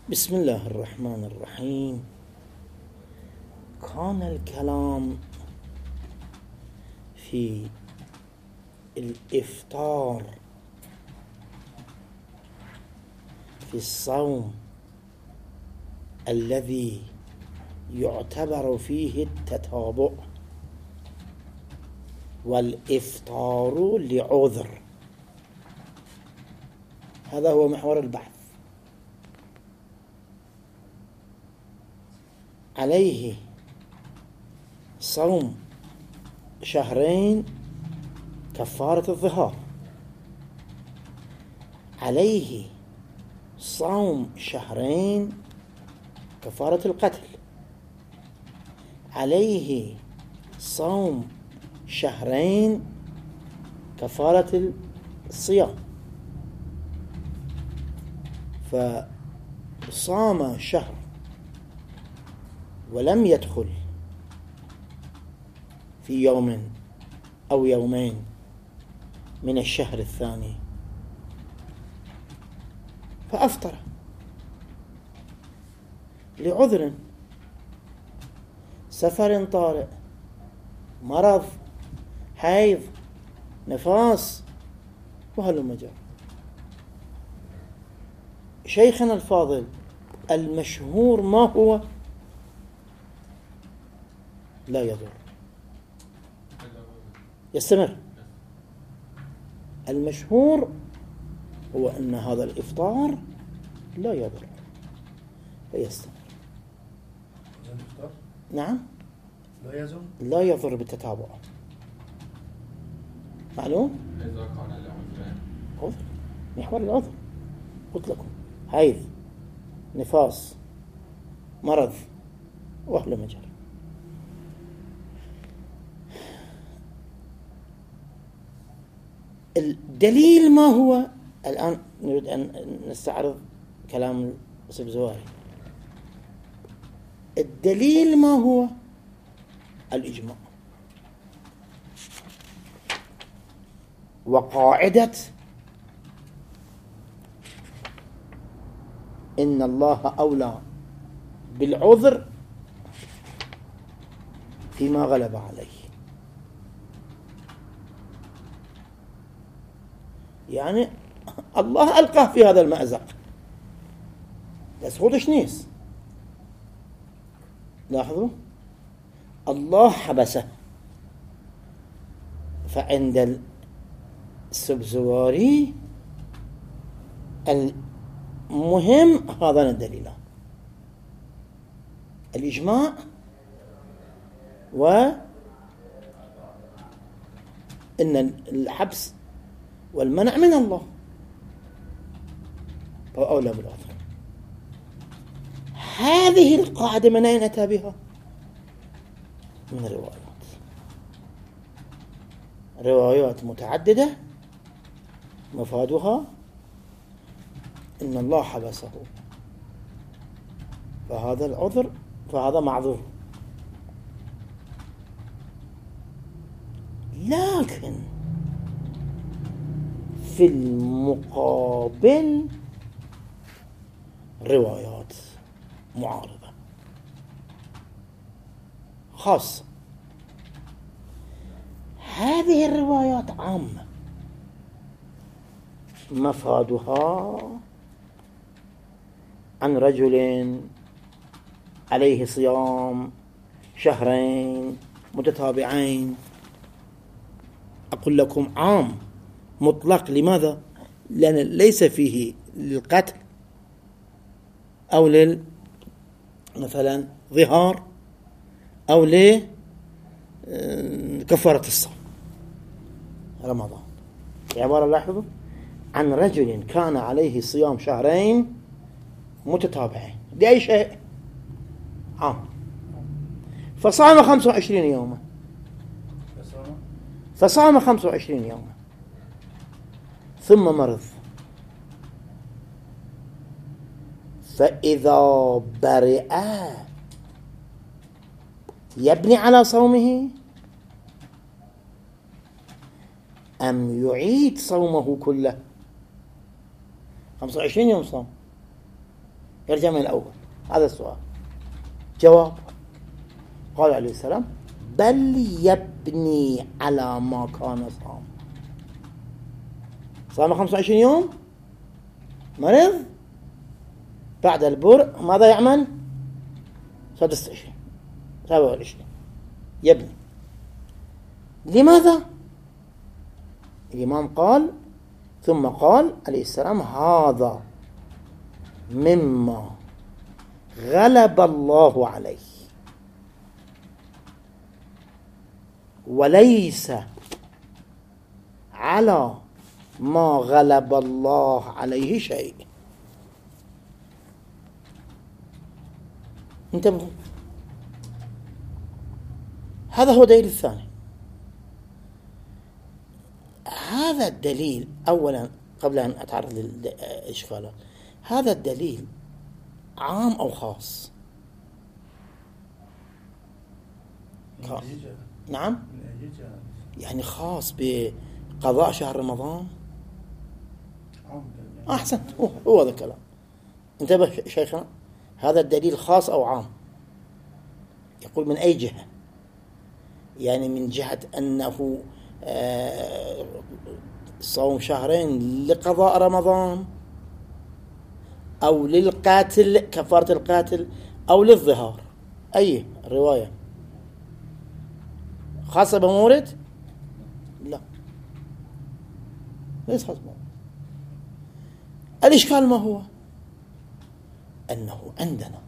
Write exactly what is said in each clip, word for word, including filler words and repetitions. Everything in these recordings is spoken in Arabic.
بسم الله الرحمن الرحيم. كان الكلام في الإفطار في الصوم الذي يعتبر فيه التتابع والإفطار لعذر، هذا هو محور البحث. عليه صوم شهرين كفارة الظهار، عليه صوم شهرين كفارة القتل، عليه صوم شهرين كفارة الصيام. فصام شهر ولم يدخل في يوم أو يومين من الشهر الثاني فأفطر لعذر، سفر طارئ، مرض، حيض، نفاس، وهلم جرى. شيخنا الفاضل، المشهور ما هو؟ لا يضر، يستمر. المشهور هو أن هذا الإفطار لا يضر فيستمر. نعم، لا يزن لا يضر بالتتابع. معلوم؟ إذا كان العذرين عذر، محور العذر قلت لكم: حيض، نفاس، مرض، وهلم جرى. الدليل ما هو؟ الآن نريد أن نستعرض كلام السبزواري. الدليل ما هو؟ الإجماع وقاعدة إن الله أولى بالعذر فيما غلب عليه. يعني الله ألقاه في هذا المأزق، بس هو تشنيس. لاحظوا، الله حبسه. فعند السبزواري المهم هذان الدليلان: الإجماع وإن الحبس والمنع من الله، فأولى بالعذر. هذه القاعدة من أين أتى بها؟ من الروايات، روايات متعددة مفادها إن الله حبسه، فهذا العذر، فهذا معذور. لكن في المقابل روايات معارضة خاصة. هذه الروايات عامة مفادها عن رجل عليه صيام شهرين متتابعين. أقول لكم عام مطلق. لماذا؟ لأن ليس فيه للقتل أو لل مثلا ظهار أو لكفارة الصوم رمضان. عبارة، لاحظوا: عن رجل كان عليه صيام شهرين متتابعين بأي شيء عام، فصام خمسة وعشرين يوما فصام خمسة وعشرين يوما ثم مرض، فإذا برئ يبني على صومه أم يعيد صومه كله؟ خمسة وعشرين يوم صام، يرجع من الأول. هذا السؤال. جواب: قال عليه السلام: بل يبني على ما كان صام. صام خمسة وعشرين يوم، مرض، بعد البر ماذا يعمل؟ سادس عشرين، سبعة وعشرين، يبني. لماذا؟ الإمام قال ثم قال عليه السلام: هذا مما غلب الله عليه وليس على ما غلب الله عليه شيء. انتبهوا، هذا هو الدليل الثاني. هذا الدليل أولا قبل أن أتعرض للإشكالات، هذا الدليل عام أو خاص؟ نعم، يعني خاص بقضاء شهر رمضان. أحسن، هو, هو هذا الكلام. انتبه شيخنا، هذا الدليل خاص أو عام؟ يقول من أي جهة؟ يعني من جهة أنه صوم شهرين لقضاء رمضان، أو للقاتل كفارة القاتل، أو للظهار. أي رواية خاصة بمورد؟ لا، ليس خاصة بمورد. الإشكال ما هو؟ أنه عندنا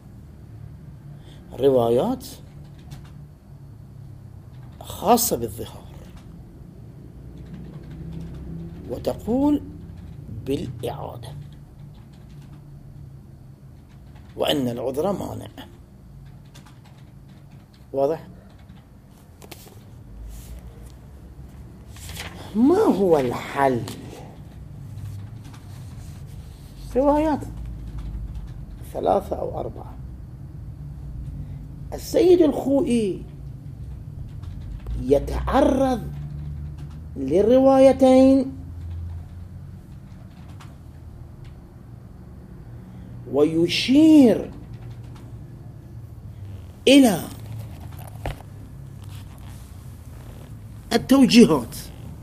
روايات خاصة بالظهار وتقول بالإعادة، وأن العذر مانع. واضح؟ ما هو الحل؟ روايات ثلاثة أو أربعة. السيد الخوئي يتعرض للروايتين ويشير إلى التوجيهات.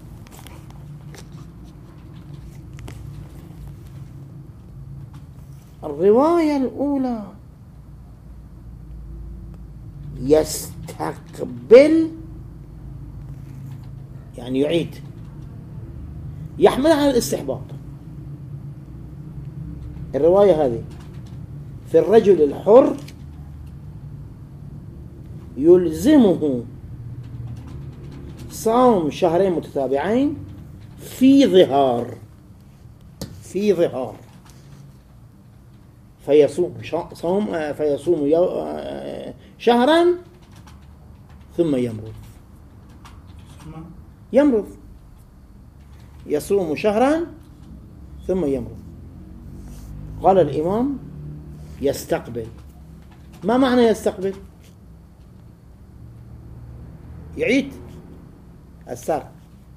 الرواية الأولى يستقبل، يعني يعيد، يحمل على الاستحباب. الرواية هذه في الرجل الحر يلزمه صوم شهرين متتابعين في ظهار، في ظهار فيصوم صوم فيصوم شهرا ثم يمرض يمرض يصوم شهرا ثم يمرض. قال الإمام: يستقبل. ما معنى يستقبل؟ يعيد السر.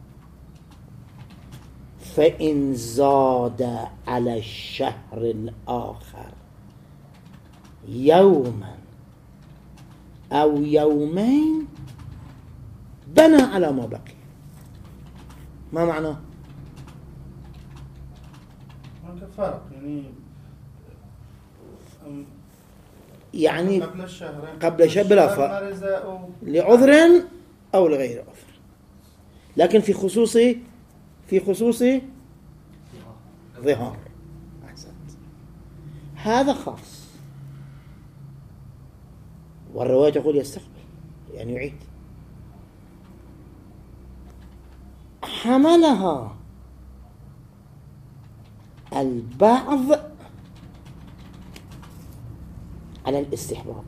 فإن زاد على الشهر الآخر يوما أو يومين بنى على ما بقي. ما معناه؟ هناك فرق، يعني يعني قبل الشهر قبل الشهر بلا فرق، لعذر أو لغير عذر، لكن في خصوص في خصوص ظهار. أحسنت، هذا خاص. والرواية تقول يستقبل، يعني يعيد. حملها البعض على الاستحباب.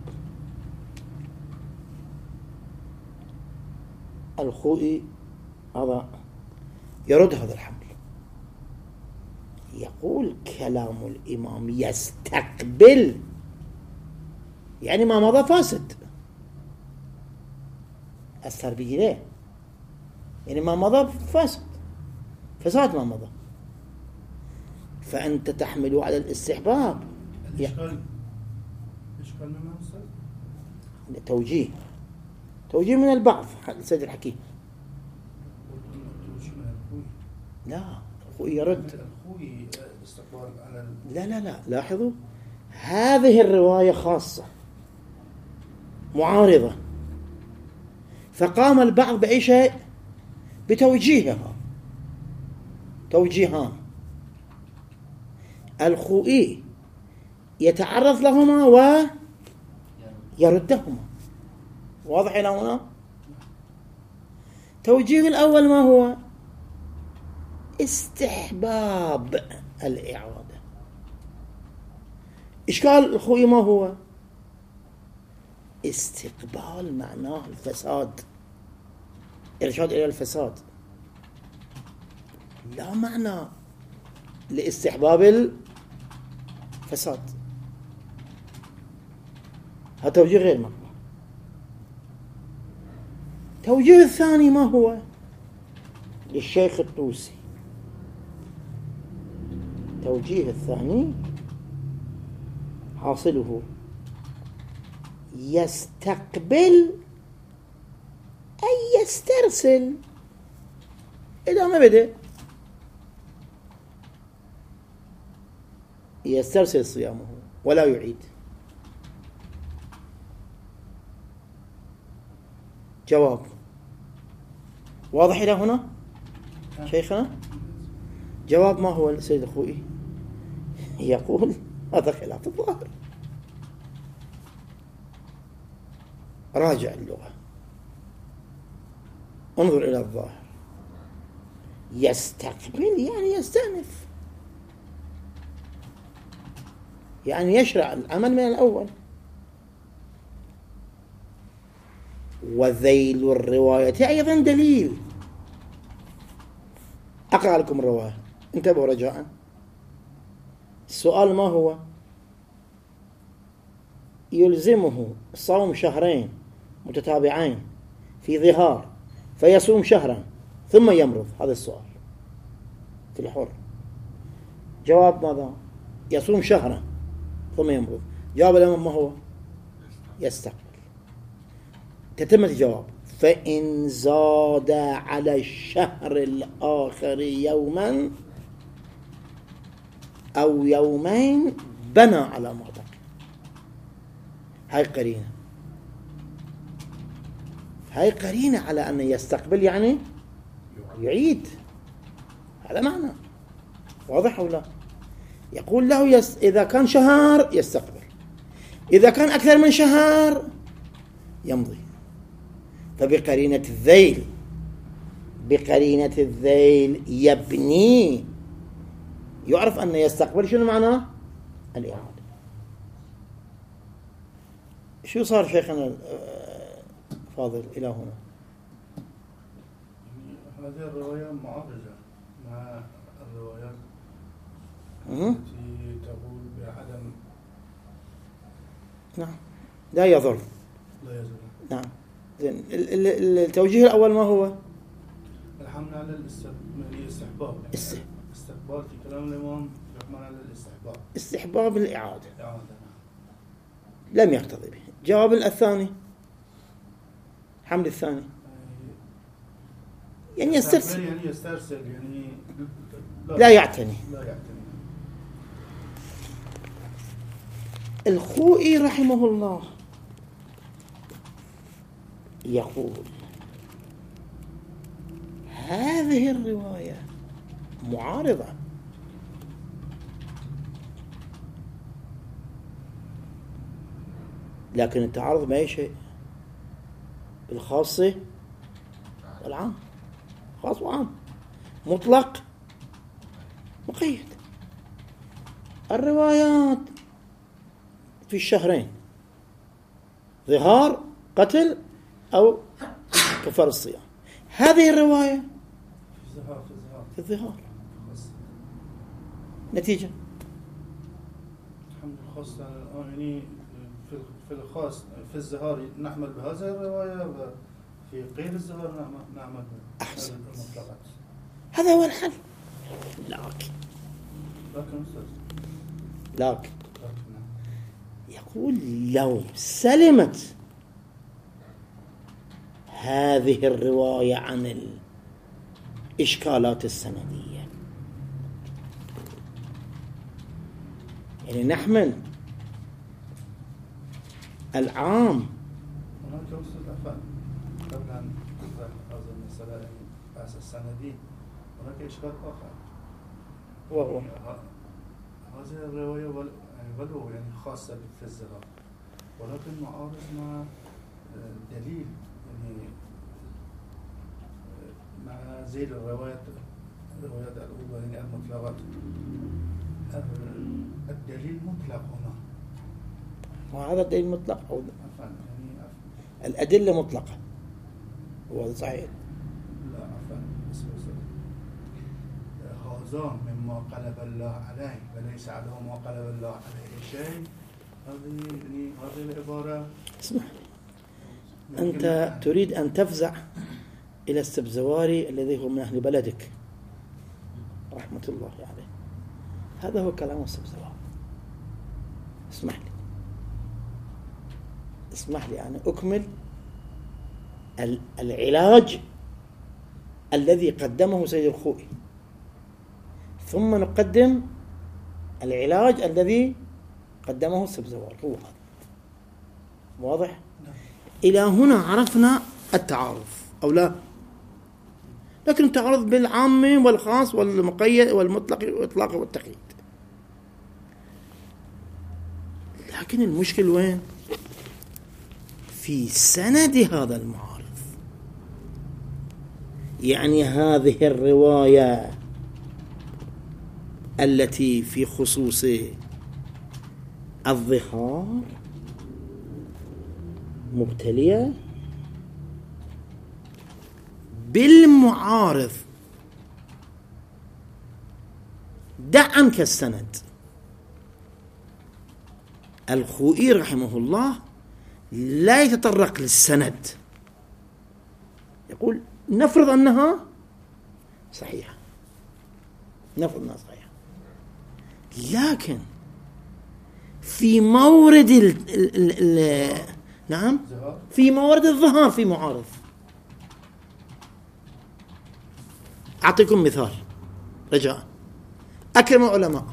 الخوئي هذا يرد هذا الحمل، يقول كلام الإمام يستقبل، يعني ما مضى فاسد. أثر به ليه؟ يعني ما مضى فاسد، فساد ما مضى، فأنت تحمله على الاستحباب. الإشكال أقل منها أستاذ؟ توجيه توجيه من البعض السيد الحكيم. قلت شو من الأخوي؟ لا الخوئي يرد. الأخوي استقبال على ال... لا لا لا لاحظوا هذه الرواية خاصة معارضة، فقام البعض بأي شيء بتوجيهها توجيهان. الخوئي يتعرض لهما ويردهما. واضح إلى هنا؟ توجيه الأول ما هو؟ استحباب الإعادة. إشكال الخوئي ما هو؟ استقبال معناه الفساد، إرشاد إلى الفساد، لا معنى لاستحباب الفساد. هذا توجيه غير مقبول. توجيه الثاني ما هو؟ للشيخ الطوسي. توجيه الثاني حاصله يستقبل أي يسترسل إذا ما بدأ يسترسل صيامه ولا يعيد. جواب واضح إلى هنا شيخنا؟ جواب ما هو السيد الخوئي؟ يقول هذا خلاف الظاهر. راجع اللغة، انظر إلى الظاهر. يستقبل يعني يستأنف، يعني يشرع العمل من الأول. وذيل الرواية أيضا دليل. أقرأ لكم الرواية، انتبهوا رجاء. السؤال ما هو؟ يلزمه صوم شهرين متتابعين في ظهار فيصوم شهرا ثم يمرض. هذا السؤال في الحر. جواب ماذا؟ يصوم شهرا ثم يمرض. جواب الإمام ما هو؟ يستقبل. تتم الجواب. فإن زاد على الشهر الآخر يوما أو يومين بنى على ما بقي. هاي قرينة، هاي قرينة على أن يستقبل يعني يعيد. هذا معنى واضح أو لا؟ يقول له يس إذا كان شهر يستقبل، إذا كان أكثر من شهر يمضي. فبقرينة الذيل بقرينة الذيل يبني، يعرف أن يستقبل شنو معناه؟ الإعادة. شو صار شيخنا فاضل إلى هنا؟ هذه الرواية معارضة مع الروايات أه؟ التي تقول بعدم. نعم لا يضر. لا يضر. نعم. زين التوجيه الأول ما هو؟ الحمل على الاستحباب. است... استحباب في كلام الإمام الرحمن على الاستحباب. استحباب الإعادة. إعادة. لم يقتضي به. جواب الثاني حمل الثاني يعني يسترسل، يعني يسترسل يعني لا, لا يعتني. لا يعتني. الخوئي رحمه الله يقول هذه الرواية معارضة، لكن التعارض ما هي شيء بالخاصة والعام، خاص وعام، مطلق مقيد. الروايات في الشهرين ظهار قتل أو كفر الصيام. هذه الرواية في الظهار في الظهار نتيجة الحمد لله. خاصة يعني في في الخاص في الزهار نعمل بهذه الرواية، وفي غير الزهار نعمل أحسن. بالمطلقات. هذا هو الحل. لكن لكن أستاذ لكن يقول لو سلمت هذه الرواية عن الإشكالات السندية، يعني نحمل العام. هناك أستاذ عفان قبل أن نفتح هذه المسألة يعني بحث السندي، هناك إشكال آخر وهو يعني هذه الرواية ول- يعني ولو يعني خاصة في الزهار، ولكن معارض مع دليل يعني مع زيل الروايات الروايات الأولى يعني المطلقات. الدليل مطلق هنا. وهذا الدليل مطلق أو عفوا يعني عفوا. الأدلة مطلقة، هو صحيح. لا عفوا هذا مما قلب الله عليه وليس على ما قلب الله عليه شيء. هذه يعني هذه العبارة. اسمح لي، أنت تريد أن تفزع إلى السبزواري الذي هو من أهل بلدك رحمة الله عليه. هذا هو كلام السبزواري. اسمح لي اسمح لي أنا أكمل العلاج الذي قدمه سيد الخوئي، ثم نقدم العلاج الذي قدمه السبزواري. هو هذا واضح؟ إلى هنا عرفنا التعارض أو لا؟ لكن التعارض بالعام والخاص والمقيد والمطلق والإطلاق والتقييد. لكن المشكل وين؟ في سند هذا المعارض. يعني هذه الرواية التي في خصوص الظهار مبتلية بالمعارض. دع عنك السند. الخوئي رحمه الله لا يتطرق للسند، يقول نفرض أنها صحيحة، نفرض أنها صحيحة، لكن في مورد ال ال ال ال نعم في مورد الظهار في معارض. أعطيكم مثال رجاء. أكرم العلماء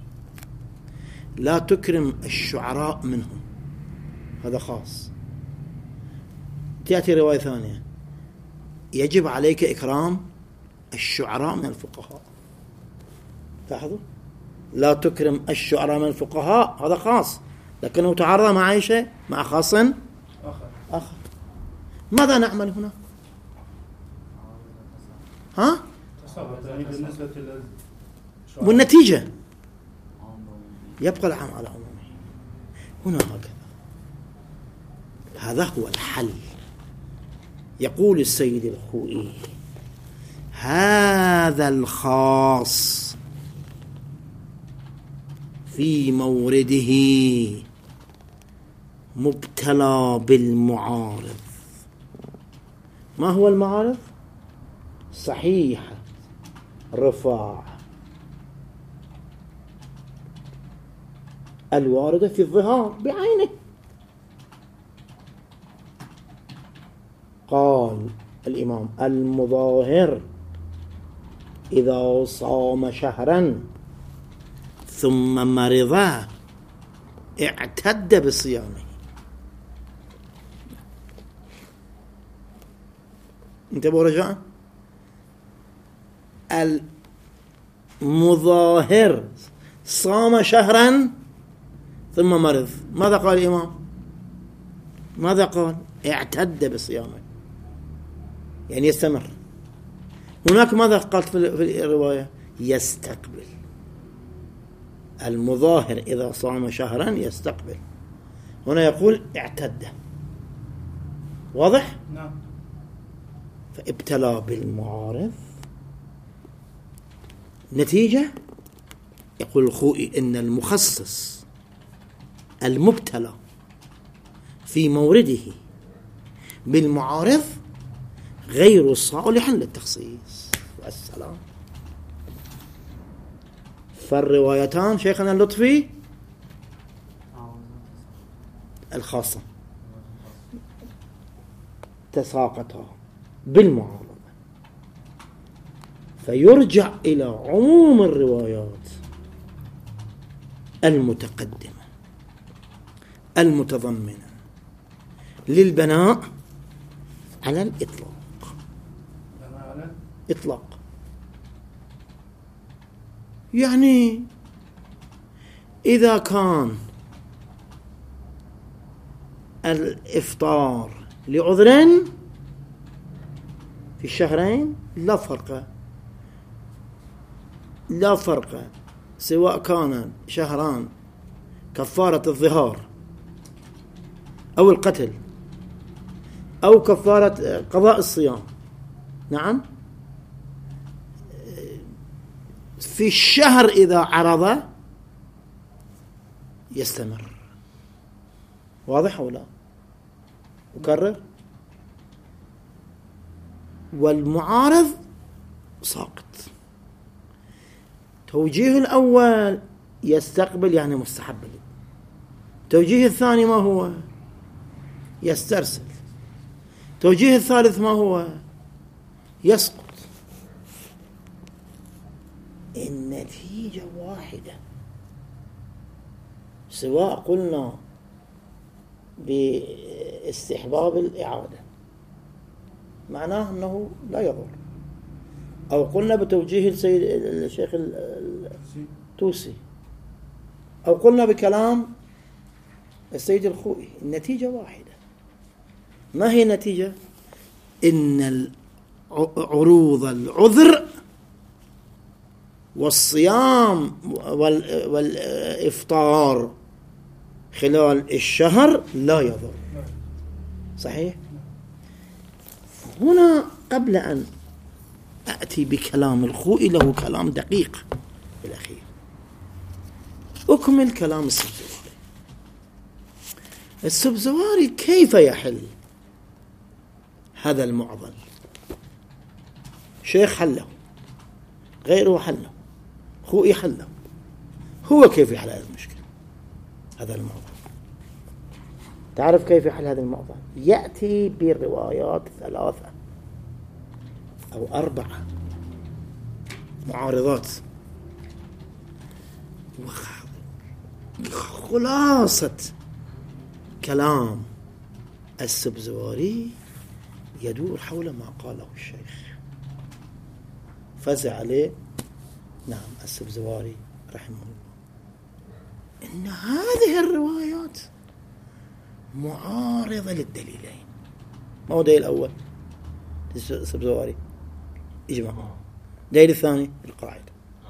لا تكرم الشعراء منهم، هذا خاص. تأتي رواية ثانية يجب عليك إكرام الشعراء من الفقهاء. لاحظوا، لا تكرم الشعراء من الفقهاء، هذا خاص، لكنه تعارض مع أي شيء؟ مع خاص آخر. آخر. ماذا نعمل هنا؟ ها؟ والنتيجة يبقى العام على عمومه. هنا هكذا. هذا هو الحل. يقول السيد الخوئي هذا الخاص في مورده مبتلى بالمعارض. ما هو المعارض؟ صحيحة، رفاع، الواردة في الظهار بعينه. قال الإمام المظاهر إذا صام شهرا ثم مرض اعتد بصيامه. انتبهوا رجاء، المظاهر صام شهرا ثم مرض، ماذا قال الإمام؟ ماذا قال؟ اعتد بصيامه، يعني يستمر. هناك ماذا قالت في الرواية؟ يستقبل. المظاهر إذا صام شهرا يستقبل، هنا يقول اعتد. واضح؟ نعم. فابتلى بالمعارض. نتيجة يقول الخوئي إن المخصص المبتلى في مورده بالمعارض غير صالح للتخصيص. والسلام. فالروايتان شيخنا اللطفي الخاصة تساقطا بالمعارضة، فيرجع إلى عموم الروايات المتقدمة المتضمنة للبناء على الإطلاق. إطلاق يعني إذا كان الإفطار لعذر في الشهرين لا فرق لا فرق سواء كان شهران كفارة الظهار أو القتل أو كفارة قضاء الصيام. نعم، في الشهر إذا عرض يستمر. واضح أو لا؟ أكرر. والمعارض ساقط. توجيه الأول يستقبل يعني مستحب. توجيه الثاني ما هو؟ يسترسل. توجيه الثالث ما هو؟ يسقط. النتيجة واحدة، سواء قلنا باستحباب الإعادة معناه أنه لا يضر، أو قلنا بتوجيه السيد الشيخ التوسي، أو قلنا بكلام السيد الخوئي، النتيجة واحدة. ما هي النتيجة؟ إن عروض العذر والصيام والإفطار خلال الشهر لا يضر. صحيح؟ هنا قبل أن أأتي بكلام الخوئي له كلام دقيق بالأخير، أكمل كلام السبزواري. السبزواري كيف يحل هذا المعضل؟ شيخ حله، غيره حله، خوئي حله، هو كيف يحل هذا المشكلة، هذا المعضل؟ تعرف كيف يحل هذا المعضل؟ يأتي بروايات ثلاثة أو أربعة معارضات، خلاصة كلام السبزواري يدور حول ما قاله الشيخ. فزع عليه نعم السبزواري رحمه الله إن هذه الروايات معارضة للدليلين. ما هو دليل الأول؟ السبزواري إجماع. دليل الثاني القاعدة.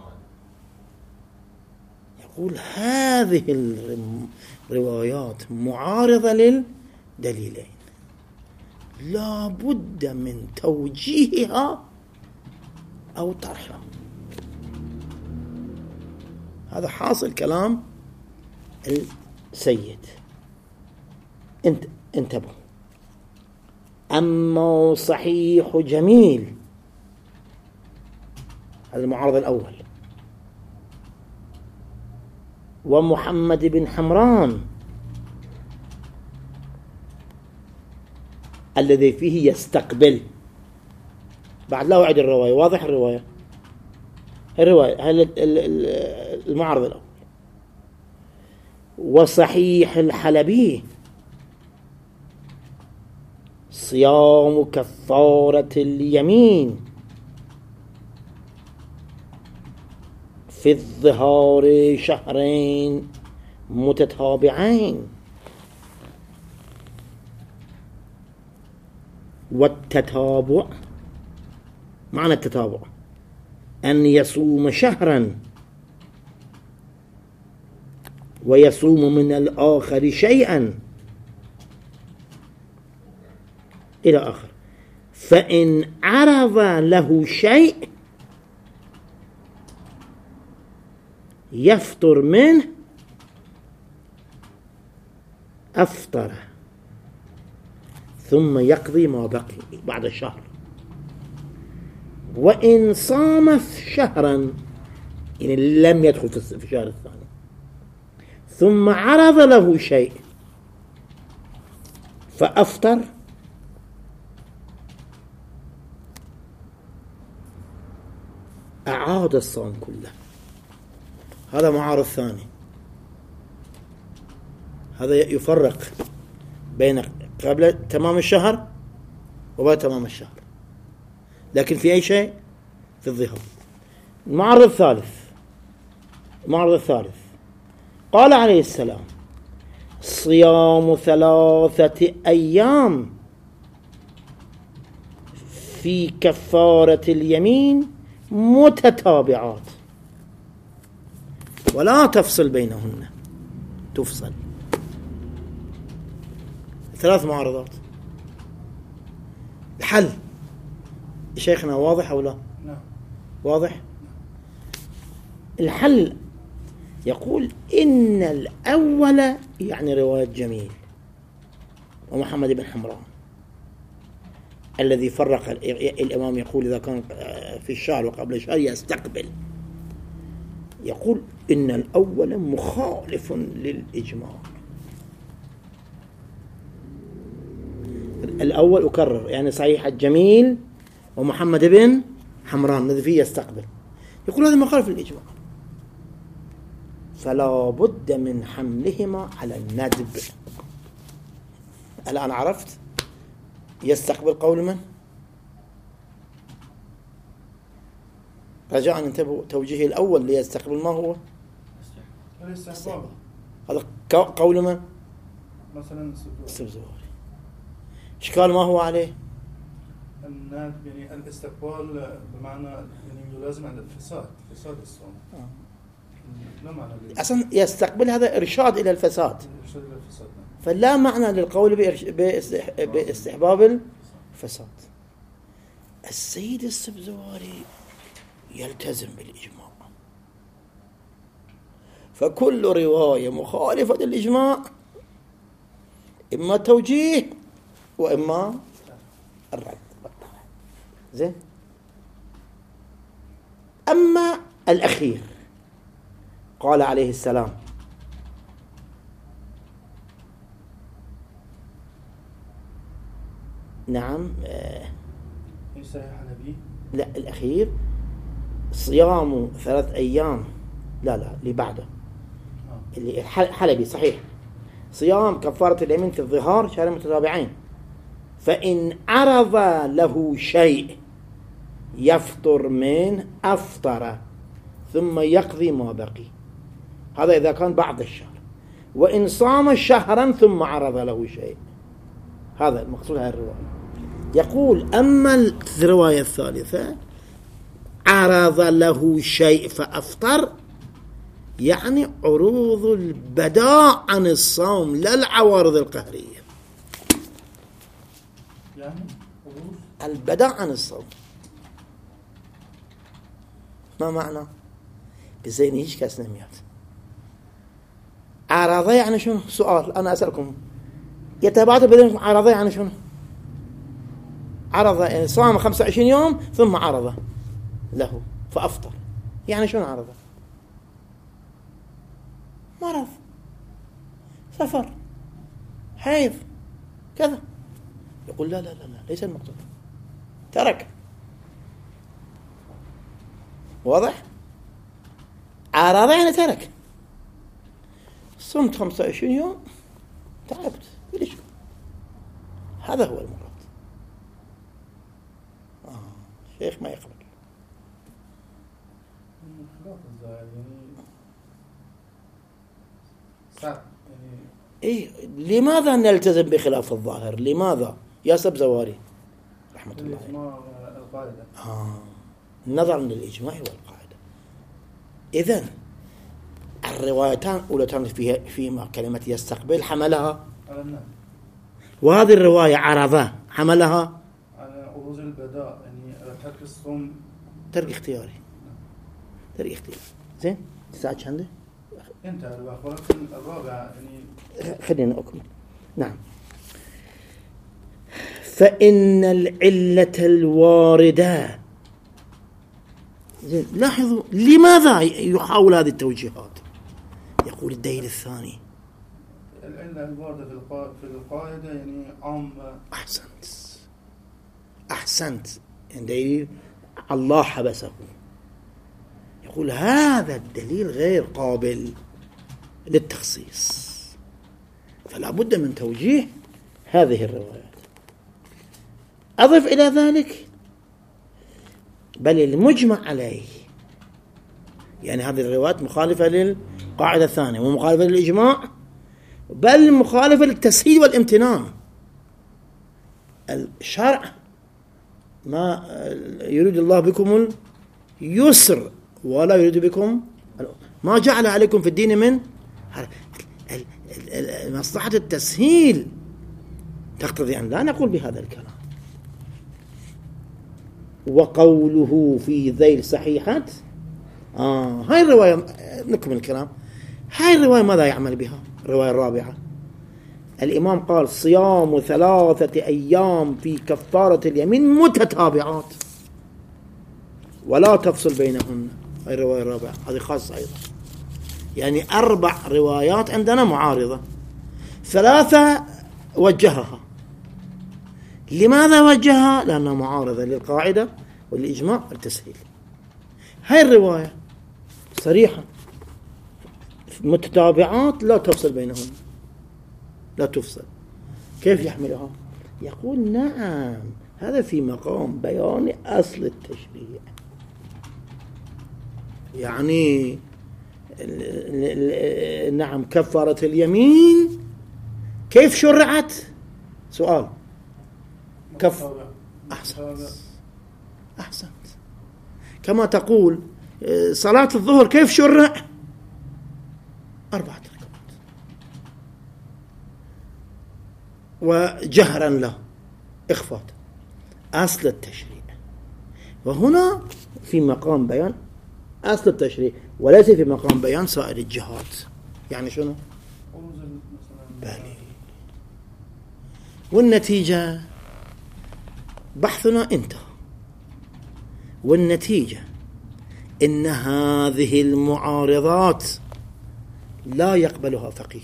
يقول هذه الروايات معارضة للدليلين، لا بد من توجيهها أو طرحها. هذا حاصل كلام السيد. انت انتبهوا. أما صحيح جميل المعارض الأول، ومحمد بن حمران الذي فيه يستقبل، بعد لا أعيد الرواية، واضح الرواية الرواية هل المعارض الأول. وصحيح الحلبي صيام كفارة اليمين في الظهار شهرين متتابعين، والتتابع معنى التتابع أن يصوم شهرا ويصوم من الآخر شيئا إلى آخر. فإن عرض له شيء يفطر منه أفطر، ثم يقضي ما بقي بعد الشهر. وإن صام شهرا إن لم يدخل في الشهر الثاني ثم عرض له شيء فأفطر أعاد الصوم كله. هذا معارض ثاني، هذا يفرق بين قبل تمام الشهر وبعد تمام الشهر، لكن في أي شيء في الظهر. المعارض الثالث المعارض الثالث قال عليه السلام: صيام ثلاثة أيام في كفارة اليمين متتابعات ولا تفصل بينهن. تفصل ثلاث معارضات. الحل شيخنا واضح أو لا؟ نعم واضح. الحل يقول إن الأول يعني رواية جميل ومحمد بن حمران الذي فرق الإمام، يقول إذا كان في الشهر وقبل الشهر يستقبل، يقول إن الأول مخالف للإجماع. الأول أكرر يعني صحيح الجميل ومحمد بن حمران الذي فيه يستقبل، يقول هذا مخالف للإجماع، فلا بد من حملهما على الندب. الآن عرفت يستقبل قول من؟ رجاء انتبهوا، توجيه الأول ليستقبل ما هو؟ الاستحباب. هذا قول من؟ مثلا السبزواري. إشكال ما هو عليه؟ الندب يعني الاستقبال بمعنى يعني يلازم على الفساد، فساد الصوم. آه. لا معنى أصلا يستقبل هذا إرشاد إلى الفساد، إرشاد إلى الفساد. فلا معنى للقول باستحباب الفساد. السيد السبزواري يلتزم بالإجماع، فكل رواية مخالفة للإجماع إما توجيه وإما الرد. زين. أما الأخير قال عليه السلام: نعم صحيح حلبي. لا الأخير صيام ثلاث أيام، لا لا اللي بعده اللي حلبي صحيح، صيام كفارة اليمين في الظهار شهرين متتابعين، فإن عرض له شيء يفطر منه أفطر ثم يقضي ما بقي. هذا إذا كان بعد الشهر. وإن صام شهرا ثم عرض له شيء، هذا المقصود هذه الرواية. يقول أما الرواية الثالثة عرض له شيء فأفطر، يعني عروض البداء عن الصوم لا العوارض القهرية، يعني عروض البداء عن الصوم. ما معنى بزين هيش كاسنميات عرضة يعني شنو؟ سؤال أنا أسألكم يتبادل بينكم. عرضة يعني شنو؟ عرضة يعني صام خمسة وعشرين يوم ثم عرضة له فأفطر، يعني شنو عرضة؟ مرض، سفر، حيض، كذا. يقول لا لا لا, لا ليس المقصود، ترك. واضح؟ عرضة يعني ترك. صمت خمسة وعشرين يوم تعبت ليش؟ هذا هو المراد. آه. شيخ ما يقبل خلاف الظاهر يعني صعب يعني. إيه لماذا نلتزم بخلاف الظاهر؟ لماذا يا سبزواري رحمة الله الإجماع القاعدة. آه. نظرا للإجماع والقاعدة. إذن الروايتان أولتان فيها فيما كلمة يستقبل حملها على النهي، وهذه الرواية عرضة حملها على عروض البداء يعني على ترك الصوم، ترك اختياري، ترك اختياري. زين تساعد عندي انتهى الأخبار الرابعة يعني. خلينا أكمل. نعم. فإن العلة الواردة، زين لاحظوا لماذا يحاول هذه التوجيهات. يقول الدليل الثاني العلة الواردة في القا- في القاعدة يعني عامة. أحسنت أحسنت، يعني دليل الله حبسه، يقول هذا الدليل غير قابل للتخصيص، فلا بد من توجيه هذه الروايات. أضف إلى ذلك بل المجمع عليه، يعني هذه الروايات مخالفة للقاعدة الثانية ومخالفة للإجماع، بل مخالفة للتسهيل والامتنان. الشرع ما يريد الله بكم اليسر ولا يريد بكم، ما جعل عليكم في الدين من مصلحة التسهيل تقتضي أن لا نقول بهذا الكلام. وقوله في ذيل صحيحة، آه هاي الرواية نكمل الكلام. هاي الرواية ماذا يعمل بها؟ الرواية الرابعة الإمام قال صيام ثلاثة أيام في كفارة اليمين متتابعات ولا تفصل بينهن. هاي الرواية الرابعة هذه خاصة أيضا، يعني أربع روايات عندنا معارضة، ثلاثة وجهها. لماذا وجهها؟ لأنها معارضة للقاعدة والإجماع والتسهيل. هاي الرواية صريحة متتابعات لا تفصل بينهن، لا تفصل. كيف يحملها؟ يقول نعم هذا في مقام بيان أصل التشريع. يعني نعم كفارة اليمين كيف شرعت؟ سؤال. كف أحسنت أحسنت. كما تقول صلاة الظهر كيف شرع؟ أربعة ركعات وجهرا له إخفاء أصل التشريع، وهنا في مقام بيان أصل التشريع وليس في مقام بيان سائر الجهات. يعني شنو؟ بالي. والنتيجة بحثنا انتهى، والنتيجة إن هذه المعارضات لا يقبلها فقيه،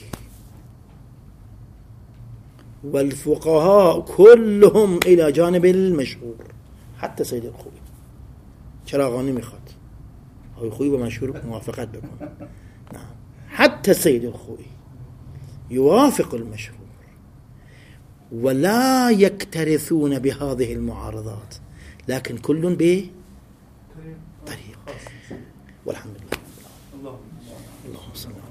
والفقهاء كلهم إلى جانب المشهور، حتى سيد الخوي شراغاني مخاط هو الخوي ومشهور موافقات بكم. نعم حتى سيد الخوي يوافق المشهور، ولا يكترثون بهذه المعارضات، لكن كل بطريق. والحمد لله. اللهم صل